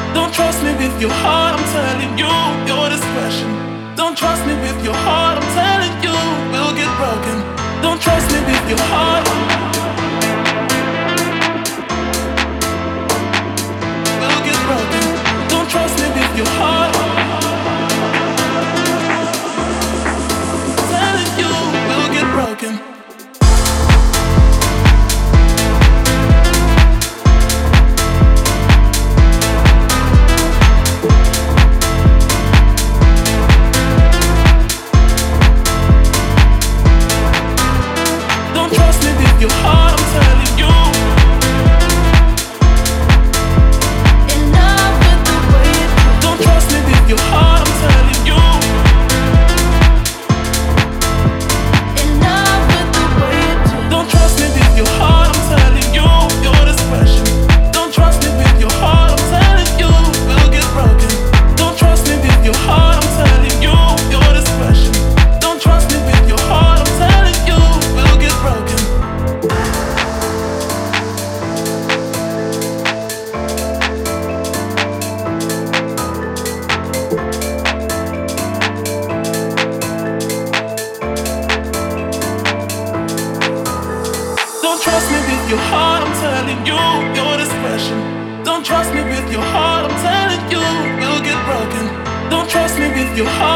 Don't trust me with your heart, I'm telling you, your discretion. Don't trust me with your heart, I'm telling you, we'll get broken. Don't trust me with your heart, we'll get broken. Don't trust me with your heart, I'm telling you, we'll get broken. Your heart, I'm telling you. In love with the way it feels. Don't trust me with your heart, I'm telling you. In love with the way it feels. Don't trust me with your heart, I'm telling you. Your discretion. Don't trust me with your heart, I'm telling you. We'll get broken. Don't trust me with your heart, I'm telling you. Your discretion. Don't trust me with your heart, I'm telling you. We'll get broken. Don't trust me with your heart, I'm telling you, your discretion. Don't trust me with your heart, I'm telling you, we'll get broken. Don't trust me with your heart.